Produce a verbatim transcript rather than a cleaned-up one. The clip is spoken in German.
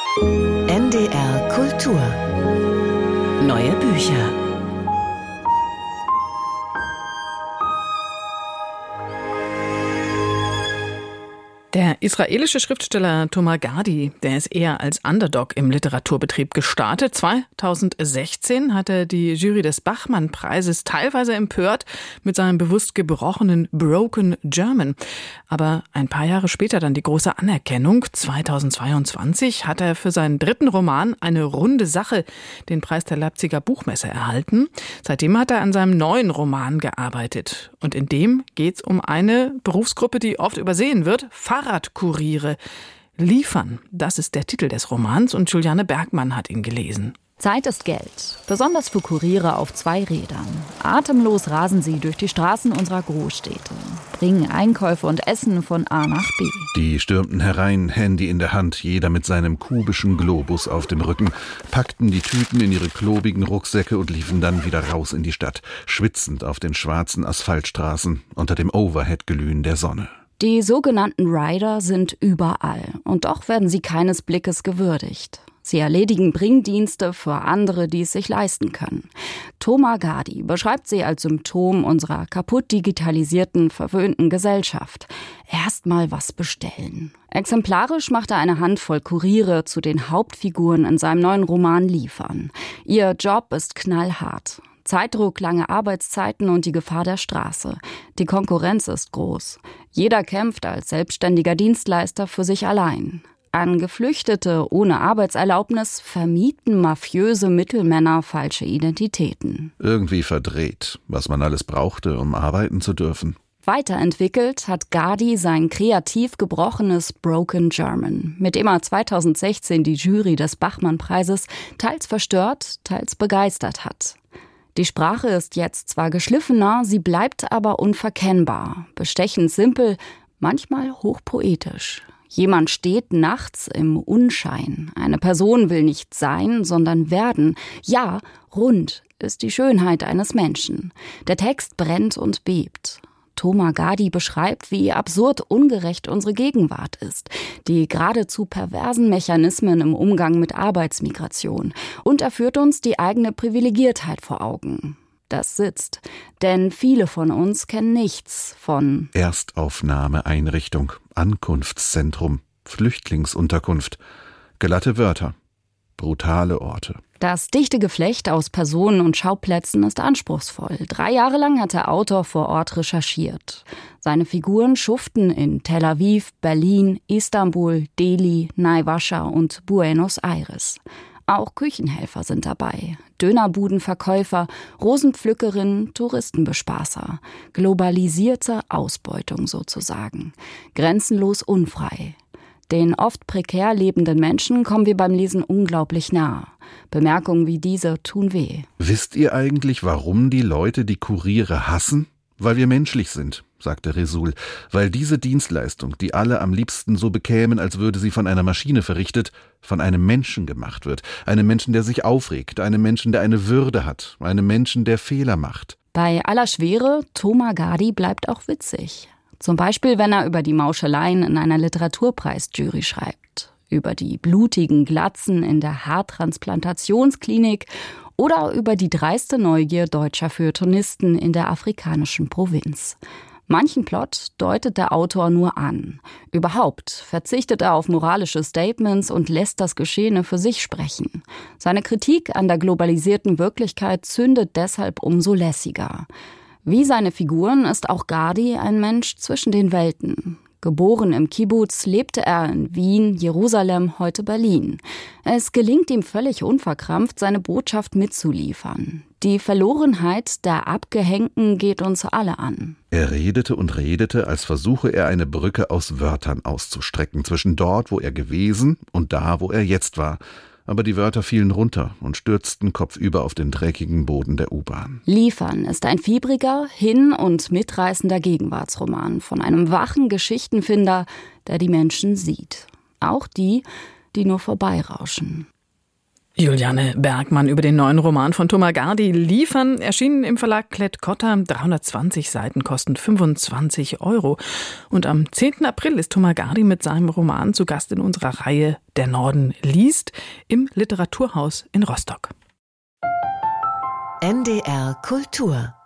N D R Kultur. Neue Bücher. Der israelische Schriftsteller Tomer Gadi, der ist eher als Underdog im Literaturbetrieb gestartet. zweitausendsechzehn hat er die Jury des Bachmann-Preises teilweise empört mit seinem bewusst gebrochenen Broken German. Aber ein paar Jahre später dann die große Anerkennung. zweitausendzweiundzwanzig hat er für seinen dritten Roman Eine runde Sache den Preis der Leipziger Buchmesse erhalten. Seitdem hat er an seinem neuen Roman gearbeitet. Und in dem geht es um eine Berufsgruppe, die oft übersehen wird: Fahrradkuriere. Liefern, das ist der Titel des Romans und Juliane Bergmann hat ihn gelesen. Zeit ist Geld, besonders für Kuriere auf zwei Rädern. Atemlos rasen sie durch die Straßen unserer Großstädte, bringen Einkäufe und Essen von A nach B. Die stürmten herein, Handy in der Hand, jeder mit seinem kubischen Globus auf dem Rücken, packten die Tüten in ihre klobigen Rucksäcke und liefen dann wieder raus in die Stadt, schwitzend auf den schwarzen Asphaltstraßen unter dem Overhead-Glühen der Sonne. Die sogenannten Rider sind überall und doch werden sie keines Blickes gewürdigt. Sie erledigen Bringdienste für andere, die es sich leisten können. Tomer Gadi beschreibt sie als Symptom unserer kaputt digitalisierten, verwöhnten Gesellschaft. Erst mal was bestellen. Exemplarisch macht er eine Handvoll Kuriere zu den Hauptfiguren in seinem neuen Roman Liefern. Ihr Job ist knallhart. Zeitdruck, lange Arbeitszeiten und die Gefahr der Straße. Die Konkurrenz ist groß. Jeder kämpft als selbstständiger Dienstleister für sich allein. An Geflüchtete ohne Arbeitserlaubnis vermieten mafiöse Mittelmänner falsche Identitäten. Irgendwie verdreht, was man alles brauchte, um arbeiten zu dürfen. Weiterentwickelt hat Gadi sein kreativ gebrochenes Broken German, mit dem er zweitausendsechzehn die Jury des Bachmann-Preises teils verstört, teils begeistert hat. Die Sprache ist jetzt zwar geschliffener, sie bleibt aber unverkennbar, bestechend simpel, manchmal hochpoetisch. Jemand steht nachts im Unschein. Eine Person will nicht sein, sondern werden. Ja, rund ist die Schönheit eines Menschen. Der Text brennt und bebt. Tomer Gadi beschreibt, wie absurd ungerecht unsere Gegenwart ist, die geradezu perversen Mechanismen im Umgang mit Arbeitsmigration. Und er führt uns die eigene Privilegiertheit vor Augen. Das sitzt, denn viele von uns kennen nichts von Erstaufnahmeeinrichtung, Ankunftszentrum, Flüchtlingsunterkunft, glatte Wörter, brutale Orte. Das dichte Geflecht aus Personen und Schauplätzen ist anspruchsvoll. Drei Jahre lang hat der Autor vor Ort recherchiert. Seine Figuren schuften in Tel Aviv, Berlin, Istanbul, Delhi, Naiwascha und Buenos Aires. Auch Küchenhelfer sind dabei, Dönerbudenverkäufer, Rosenpflückerinnen, Touristenbespaßer. Globalisierte Ausbeutung sozusagen. Grenzenlos unfrei. Den oft prekär lebenden Menschen kommen wir beim Lesen unglaublich nah. Bemerkungen wie diese tun weh. Wisst ihr eigentlich, warum die Leute die Kuriere hassen? Weil wir menschlich sind, sagte Resul. Weil diese Dienstleistung, die alle am liebsten so bekämen, als würde sie von einer Maschine verrichtet, von einem Menschen gemacht wird. Einem Menschen, der sich aufregt, einem Menschen, der eine Würde hat, einem Menschen, der Fehler macht. Bei aller Schwere, Tomer Gadi bleibt auch witzig. Zum Beispiel, wenn er über die Mauscheleien in einer Literaturpreisjury schreibt, über die blutigen Glatzen in der Haartransplantationsklinik oder über die dreiste Neugier deutscher Feuilletonisten in der afrikanischen Provinz. Manchen Plot deutet der Autor nur an. Überhaupt verzichtet er auf moralische Statements und lässt das Geschehene für sich sprechen. Seine Kritik an der globalisierten Wirklichkeit zündet deshalb umso lässiger. Wie seine Figuren ist auch Gadi ein Mensch zwischen den Welten. Geboren im Kibbuz, lebte er in Wien, Jerusalem, heute Berlin. Es gelingt ihm völlig unverkrampft, seine Botschaft mitzuliefern. Die Verlorenheit der Abgehängten geht uns alle an. Er redete und redete, als versuche er eine Brücke aus Wörtern auszustrecken, zwischen dort, wo er gewesen und da, wo er jetzt war. Aber die Wörter fielen runter und stürzten kopfüber auf den dreckigen Boden der U-Bahn. Liefern ist ein fiebriger, hin- und mitreißender Gegenwartsroman von einem wachen Geschichtenfinder, der die Menschen sieht. Auch die, die nur vorbeirauschen. Juliane Bergmann über den neuen Roman von Thomas Gardi liefern. Erschienen im Verlag Klett-Cotta. dreihundertzwanzig Seiten kosten fünfundzwanzig Euro. Und am zehnten April ist Thomas Gardi mit seinem Roman zu Gast in unserer Reihe Der Norden liest im Literaturhaus in Rostock. N D R Kultur